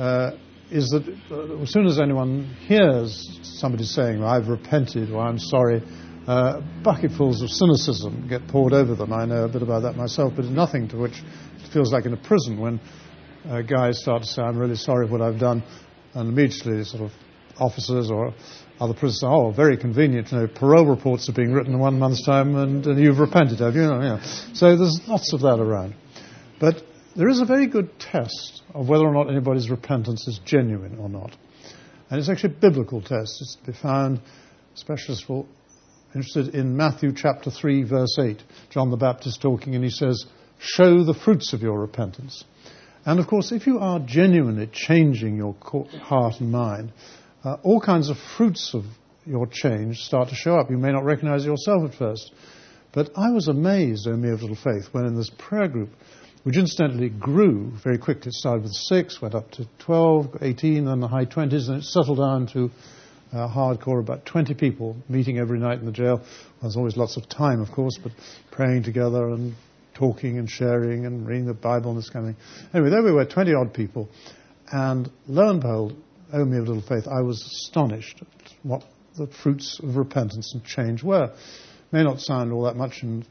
S2: is that as soon as anyone hears somebody saying, I've repented or I'm sorry, bucketfuls of cynicism get poured over them. I know a bit about that myself, but nothing to which it feels like in a prison when guys start to say, I'm really sorry for what I've done, and immediately sort of officers or other prisoners say, oh, very convenient, parole reports are being written in 1 month's time and you've repented, have you? So there's lots of that around. But there is a very good test of whether or not anybody's repentance is genuine or not. And it's actually a biblical test. It's to be found, specialists will be interested in Matthew chapter 3, verse 8. John the Baptist talking, and he says, show the fruits of your repentance. And of course, if you are genuinely changing your heart and mind, all kinds of fruits of your change start to show up. You may not recognize yourself at first. But I was amazed, O me of little faith, when in this prayer group, which incidentally grew very quickly. It started with 6, went up to 12, 18, then the high 20s, and it settled down to hardcore, about 20 people meeting every night in the jail. There's always lots of time, of course, but praying together and talking and sharing and reading the Bible and this kind of thing. Anyway, there we were, 20-odd people. And lo and behold, O me of little faith, I was astonished at what the fruits of repentance and change were. May not sound all that much in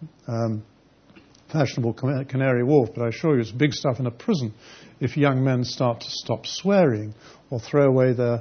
S2: fashionable Canary Wharf, but I assure you it's big stuff in a prison if young men start to stop swearing or throw away their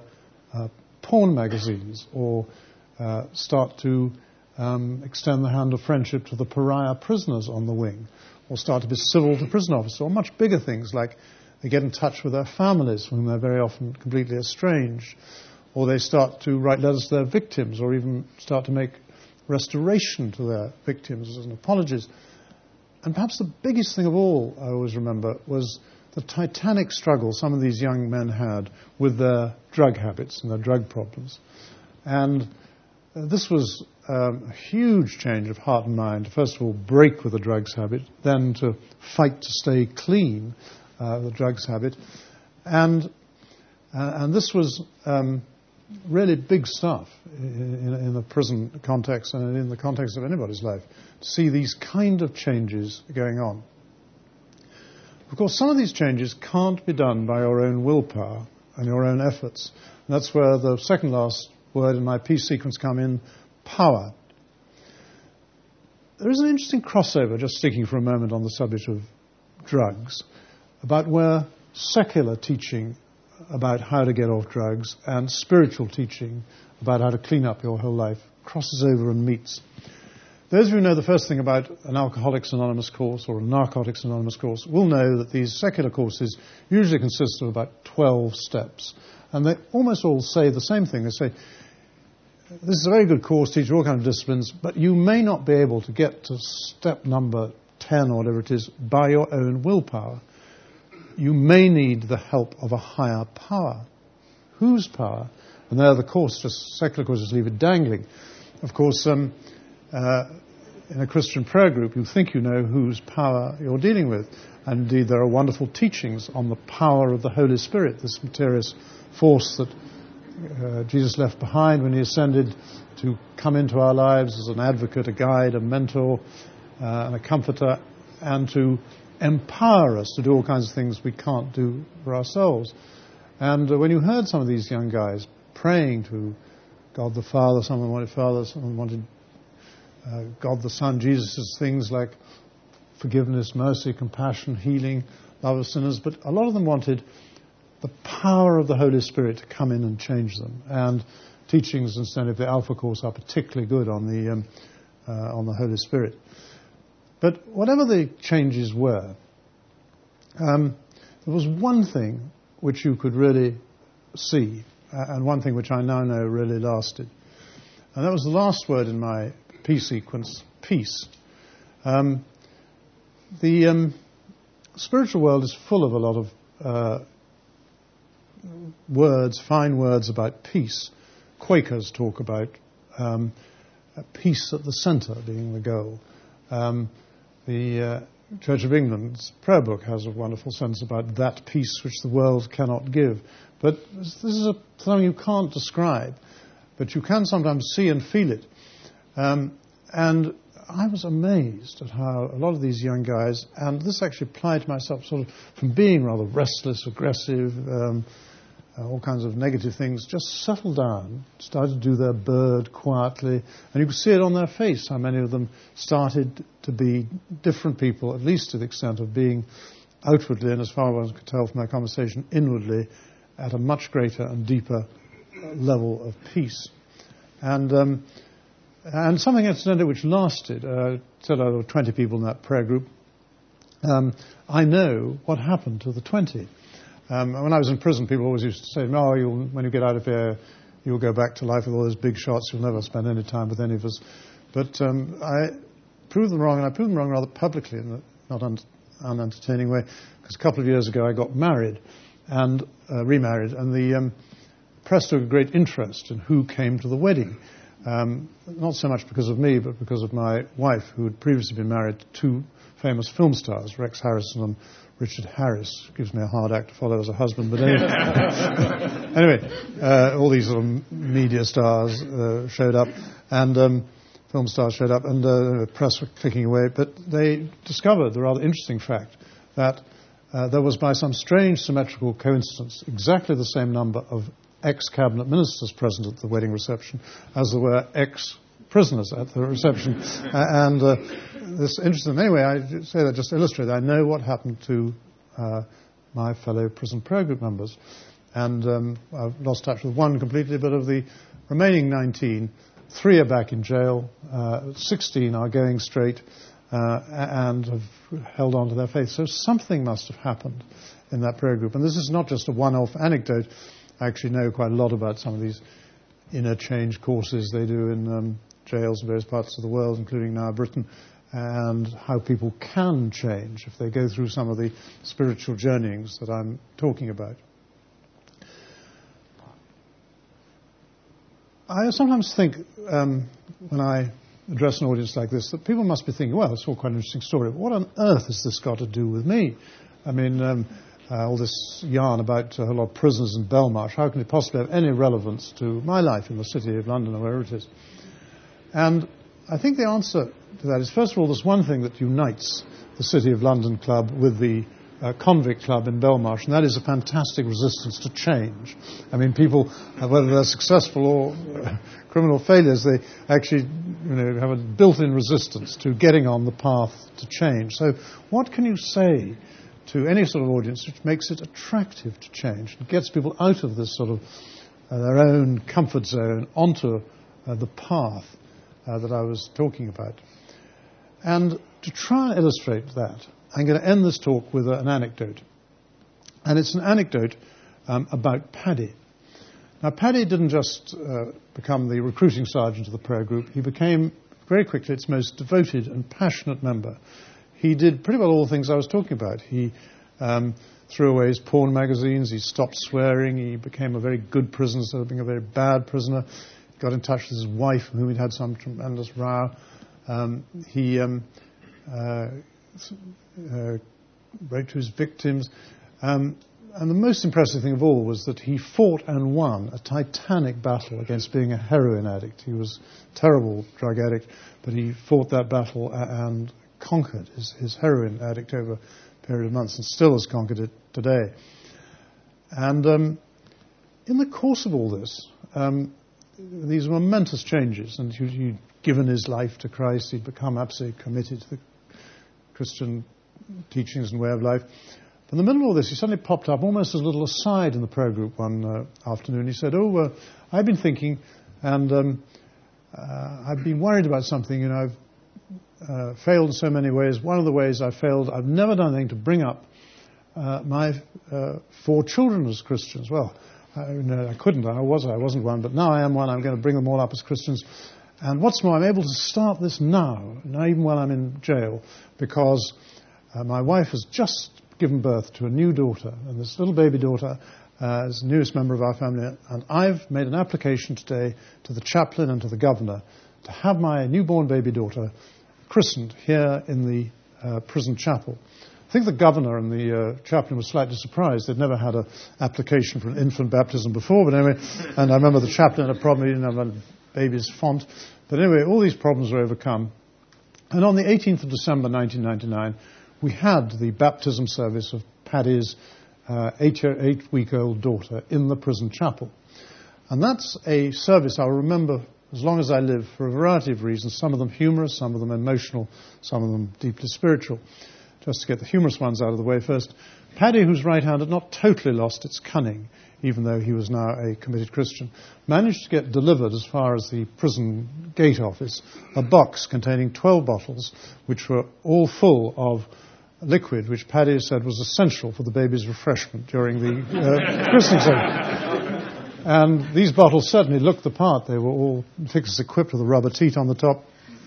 S2: porn magazines or start to extend the hand of friendship to the pariah prisoners on the wing, or start to be civil to prison officers, or much bigger things like they get in touch with their families from whom they're very often completely estranged, or they start to write letters to their victims, or even start to make restoration to their victims and apologies. And perhaps the biggest thing of all, I always remember, was the titanic struggle some of these young men had with their drug habits and their drug problems. And this was a huge change of heart and mind. First of all, break with the drugs habit, then to fight to stay clean, the drugs habit. And this was really big stuff in the prison context and in the context of anybody's life, to see these kind of changes going on. Of course, some of these changes can't be done by your own willpower and your own efforts. And that's where the second last word in my peace sequence come in, power. There is an interesting crossover, just sticking for a moment on the subject of drugs, about where secular teaching about how to get off drugs and spiritual teaching about how to clean up your whole life crosses over and meets. Those of you who know the first thing about an Alcoholics Anonymous course or a Narcotics Anonymous course will know that these secular courses usually consist of about 12 steps. And they almost all say the same thing. They say, this is a very good course, teach all kinds of disciplines, but you may not be able to get to step number 10 or whatever it is by your own willpower. You may need the help of a higher power. Whose power? And there the course, just secular courses, leave it dangling. Of course, in a Christian prayer group, you think you know whose power you're dealing with. And indeed, there are wonderful teachings on the power of the Holy Spirit, this mysterious force that Jesus left behind when he ascended to come into our lives as an advocate, a guide, a mentor, and a comforter, and to empower us to do all kinds of things we can't do for ourselves. And when you heard some of these young guys praying to God the Father, someone wanted Father, someone wanted God the Son, Jesus' things like forgiveness, mercy, compassion, healing, love of sinners, but a lot of them wanted the power of the Holy Spirit to come in and change them. And teachings instead of the Alpha course are particularly good on the Holy Spirit. But whatever the changes were, there was one thing which you could really see, and one thing which I now know really lasted. And that was the last word in my peace sequence, peace. The spiritual world is full of a lot of words, fine words about peace. Quakers talk about peace at the centre being the goal. The Church of England's prayer book has a wonderful sense about that peace which the world cannot give. But this is something you can't describe, but you can sometimes see and feel it. And I was amazed at how a lot of these young guys, and this actually applied to myself sort of from being rather restless, aggressive, all kinds of negative things, just settled down, started to do their bird quietly, and you could see it on their face, how many of them started to be different people, at least to the extent of being outwardly, and as far as I could tell from our conversation, inwardly, at a much greater and deeper level of peace. And something incidentally which lasted, said there were 20 people in that prayer group. I know what happened to the 20. When I was in prison, people always used to say, no, when you get out of here, you'll go back to life with all those big shots. You'll never spend any time with any of us. But I proved them wrong, and I proved them wrong rather publicly in a not unentertaining way, because a couple of years ago I got married and remarried, and the press took a great interest in who came to the wedding. Not so much because of me, but because of my wife, who had previously been married to two famous film stars, Rex Harrison and Richard Harris. Gives me a hard act to follow as a husband, but anyway, all these sort of media stars showed up, and film stars showed up, and the press were clicking away. But they discovered the rather interesting fact that there was, by some strange symmetrical coincidence, exactly the same number of ex-cabinet ministers present at the wedding reception as there were ex-prisoners at the reception. And this interesting. Anyway, I say that just to illustrate that I know what happened to my fellow prison prayer group members. And I've lost touch with one completely, but of the remaining 19, 3 are back in jail, 16 are going straight and have held on to their faith. So something must have happened in that prayer group. And this is not just a one-off anecdote. I actually know quite a lot about some of these inner change courses they do in jails in various parts of the world, including now Britain, and how people can change if they go through some of the spiritual journeyings that I'm talking about. I sometimes think, when I address an audience like this, that people must be thinking, well, it's all quite an interesting story, but what on earth has this got to do with me? I mean, all this yarn about a lot of prisoners in Belmarsh, how can it possibly have any relevance to my life in the City of London or wherever it is? And I think the answer to that is, first of all, there's one thing that unites the City of London Club with the convict club in Belmarsh, and that is a fantastic resistance to change. I mean, people, whether they're successful or criminal failures, they actually have a built-in resistance to getting on the path to change. So what can you say to any sort of audience which makes it attractive to change and gets people out of this sort of their own comfort zone onto the path that I was talking about? And to try and illustrate that, I'm going to end this talk with an anecdote. And it's an anecdote about Paddy. Now, Paddy didn't just become the recruiting sergeant of the prayer group. He became, very quickly, its most devoted and passionate member. He did pretty well all the things I was talking about. He threw away his porn magazines. He stopped swearing. He became a very good prisoner instead of being a very bad prisoner. He got in touch with his wife, with whom he'd had some tremendous row. He wrote to his victims. And the most impressive thing of all was that he fought and won a titanic battle against being a heroin addict. He was a terrible drug addict, but he fought that battle and conquered his heroin addict over a period of months, and still has conquered it today. And in the course of all this, these momentous changes, and he'd given his life to Christ, he'd become absolutely committed to the Christian teachings and way of life. In the middle of all this, he suddenly popped up almost as a little aside in the prayer group one afternoon. He said, I've been thinking, and I've been worried about something. I've failed in so many ways. One of the ways I failed, I've never done anything to bring up my 4 children as Christians. Well, I couldn't. I wasn't one, but now I am one. I'm going to bring them all up as Christians. And what's more, I'm able to start this now even while I'm in jail, because my wife has just given birth to a new daughter, and this little baby daughter is the newest member of our family, and I've made an application today to the chaplain and to the governor to have my newborn baby daughter christened here in the prison chapel. I think the governor and the chaplain were slightly surprised. They'd never had an application for an infant baptism before, but anyway, and I remember the chaplain had a problem, he didn't have a baby's font. But anyway, all these problems were overcome. And on the 18th of December 1999, we had the baptism service of Paddy's 8-week-old daughter in the prison chapel. And that's a service I'll remember as long as I live for a variety of reasons, some of them humorous, some of them emotional, some of them deeply spiritual. Just to get the humorous ones out of the way first, Paddy, whose right hand had not totally lost its cunning, even though he was now a committed Christian, managed to get delivered as far as the prison gate office a box containing 12 bottles, which were all full of liquid, which Paddy said was essential for the baby's refreshment during the christening ceremony. And these bottles certainly looked the part. They were all fixed equipped with a rubber teat on the top.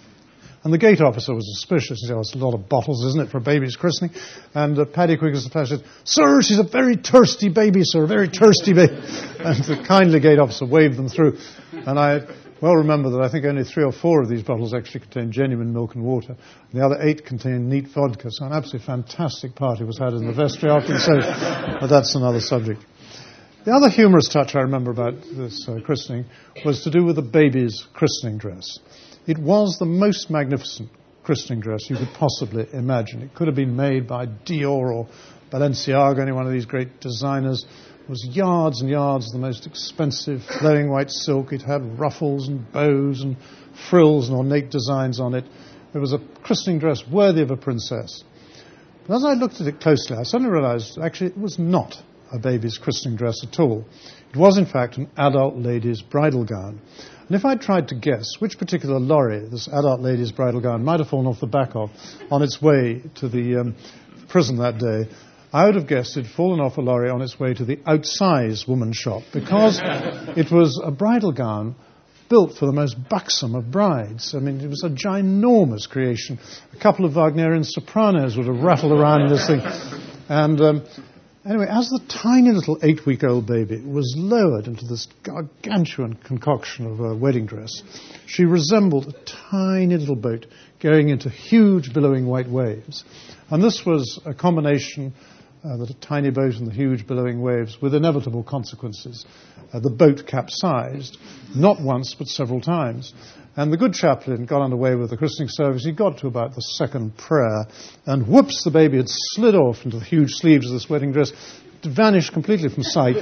S2: And the gate officer was suspicious. He said, it's a lot of bottles, isn't it, for a baby's christening? And Paddy, quick as a flash, said, sir, she's a very thirsty baby, sir, a very thirsty baby. And the kindly gate officer waved them through. And I well remember that I think only 3 or 4 of these bottles actually contained genuine milk and water. And the other 8 contained neat vodka. So an absolutely fantastic party was had in the vestry after the service. But that's another subject. The other humorous touch I remember about this christening was to do with the baby's christening dress. It was the most magnificent christening dress you could possibly imagine. It could have been made by Dior or Balenciaga, any one of these great designers. It was yards and yards of the most expensive flowing white silk. It had ruffles and bows and frills and ornate designs on it. It was a christening dress worthy of a princess. But as I looked at it closely, I suddenly realized actually it was not a baby's christening dress at all. It was, in fact, an adult lady's bridal gown. And if I tried to guess which particular lorry this adult lady's bridal gown might have fallen off the back of on its way to the prison that day, I would have guessed it had fallen off a lorry on its way to the outsize woman's shop, because it was a bridal gown built for the most buxom of brides. I mean, it was a ginormous creation. A couple of Wagnerian sopranos would have rattled around in this thing. And anyway, as the tiny little 8-week-old baby was lowered into this gargantuan concoction of a wedding dress, she resembled a tiny little boat going into huge billowing white waves. And this was a combination the tiny boat and the huge billowing waves, with inevitable consequences. The boat capsized, not once but several times. And the good chaplain got underway with the christening service. He got to about the second prayer, and whoops, the baby had slid off into the huge sleeves of this wedding dress, vanished completely from sight.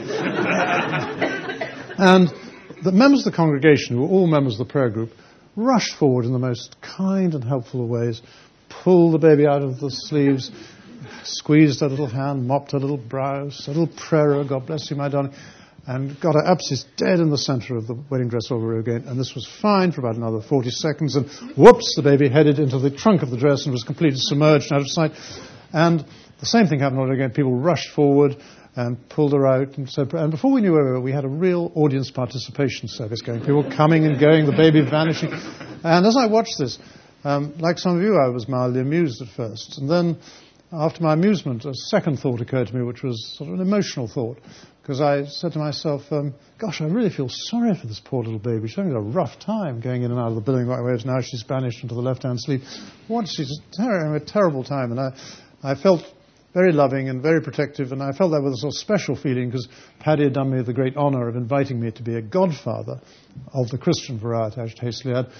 S2: And the members of the congregation, who were all members of the prayer group, rushed forward in the most kind and helpful of ways, pulled the baby out of the sleeves, squeezed her little hand, mopped her little brows, said a little prayer, God bless you, my darling, and got her absolutely dead in the centre of the wedding dress all over again. And this was fine for about another 40 seconds. And whoops, the baby headed into the trunk of the dress and was completely submerged and out of sight. And the same thing happened all again. People rushed forward and pulled her out. And before we knew where we were, we had a real audience participation service going. People coming and going, the baby vanishing. And as I watched this, like some of you, I was mildly amused at first. And then, after my amusement, a second thought occurred to me, which was sort of an emotional thought. Because I said to myself, gosh, I really feel sorry for this poor little baby. She's having a rough time going in and out of the billowing white waves. Now she's banished into the left-hand sleeve. She's having a terrible time. And I felt very loving and very protective, and I felt that with a sort of special feeling because Paddy had done me the great honour of inviting me to be a godfather of the Christian variety, I should hastily add,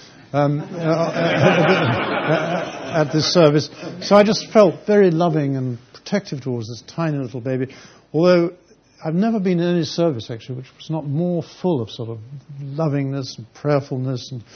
S2: at this service. So I just felt very loving and protective towards this tiny little baby, although I've never been in any service, actually, which was not more full of sort of lovingness and prayerfulness and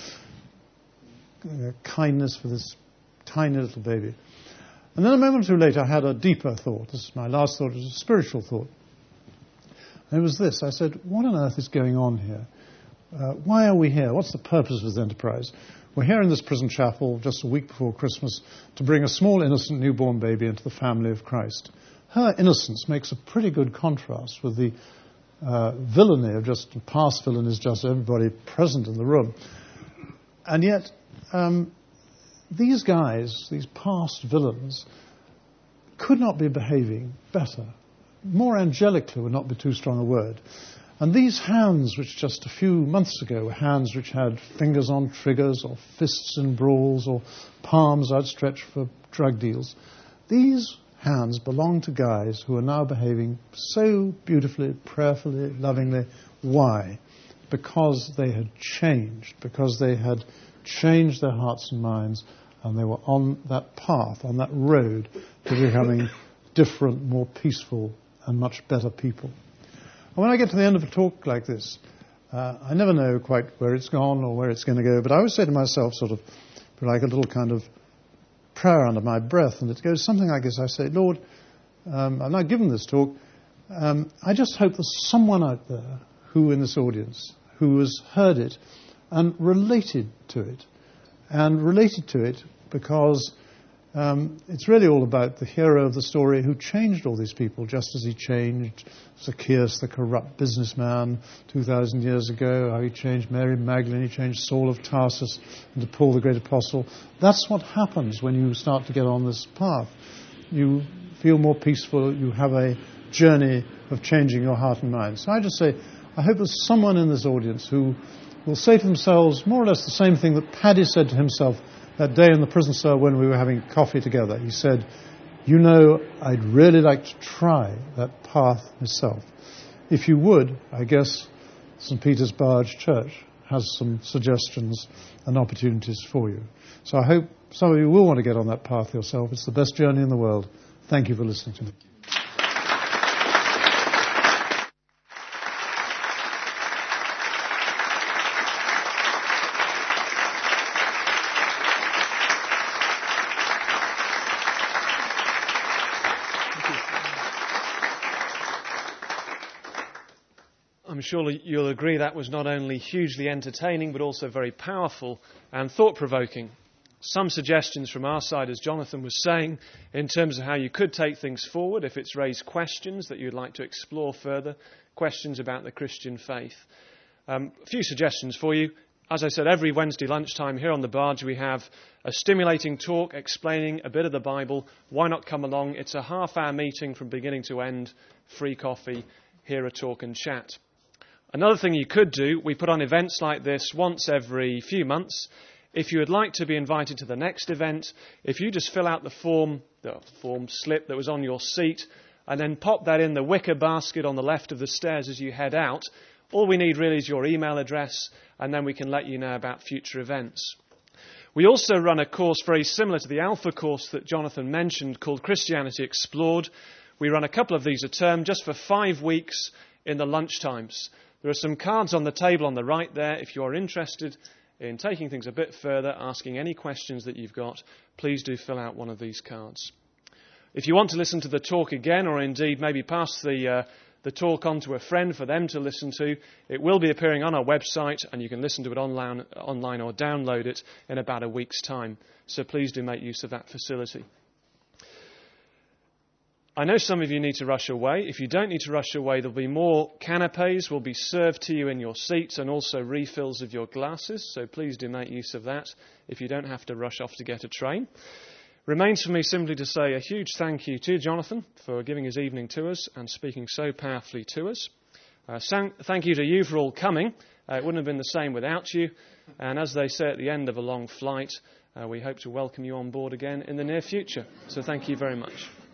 S2: kindness for this tiny little baby. And then a moment or two later, I had a deeper thought. This is my last thought. It was a spiritual thought. And it was this. I said, what on earth is going on here? Why are we here? What's the purpose of this enterprise? We're here in this prison chapel just a week before Christmas to bring a small, innocent, newborn baby into the family of Christ. Her innocence makes a pretty good contrast with the villainy of past villainy is just everybody present in the room. And yet, these guys, these past villains, could not be behaving better. More angelically would not be too strong a word. And these hands, which just a few months ago were hands which had fingers on triggers or fists in brawls or palms outstretched for drug deals, these hands belong to guys who are now behaving so beautifully, prayerfully, lovingly. Why? Because they had changed, because they had changed their hearts and minds, and they were on that path, on that road to becoming different, more peaceful, and much better people. And when I get to the end of a talk like this, I never know quite where it's gone or where it's going to go, but I always say to myself sort of like a little kind of prayer under my breath, and it goes something like this. I say, Lord, I'm not giving this talk. I just hope there's someone out there who in this audience who has heard it and related to it. And related to it because it's really all about the hero of the story who changed all these people, just as he changed Zacchaeus, the corrupt businessman, 2,000 years ago, how he changed Mary Magdalene, he changed Saul of Tarsus into Paul the great apostle. That's what happens when you start to get on this path. You feel more peaceful, you have a journey of changing your heart and mind. So I just say, I hope there's someone in this audience who will say to themselves more or less the same thing that Paddy said to himself that day in the prison cell when we were having coffee together. He said, you know, I'd really like to try that path myself. If you would, I guess St. Peter's Barge Church has some suggestions and opportunities for you. So I hope some of you will want to get on that path yourself. It's the best journey in the world. Thank you for listening to me.
S1: I'm sure you'll agree that was not only hugely entertaining, but also very powerful and thought-provoking. Some suggestions from our side, as Jonathan was saying, in terms of how you could take things forward if it's raised questions that you'd like to explore further, questions about the Christian faith. A few suggestions for you. As I said, every Wednesday lunchtime here on the Barge we have a stimulating talk explaining a bit of the Bible. Why not come along? It's a half-hour meeting from beginning to end, free coffee, hear a talk and chat. Another thing you could do, we put on events like this once every few months. If you would like to be invited to the next event, if you just fill out the form slip that was on your seat, and then pop that in the wicker basket on the left of the stairs as you head out. All we need really is your email address, and then we can let you know about future events. We also run a course very similar to the Alpha course that Jonathan mentioned called Christianity Explored. We run a couple of these a term just for 5 weeks in the lunchtimes. There are some cards on the table on the right there. If you are interested in taking things a bit further, asking any questions that you've got, please do fill out one of these cards. If you want to listen to the talk again, or indeed maybe pass the talk on to a friend for them to listen to, it will be appearing on our website, and you can listen to it online or download it in about a week's time. So please do make use of that facility. I know some of you need to rush away. If you don't need to rush away, there'll be more canapes will be served to you in your seats, and also refills of your glasses. So please do make use of that if you don't have to rush off to get a train. Remains for me simply to say a huge thank you to Jonathan for giving his evening to us and speaking so powerfully to us. Thank you to you for all coming. It wouldn't have been the same without you. And as they say at the end of a long flight, we hope to welcome you on board again in the near future. So thank you very much.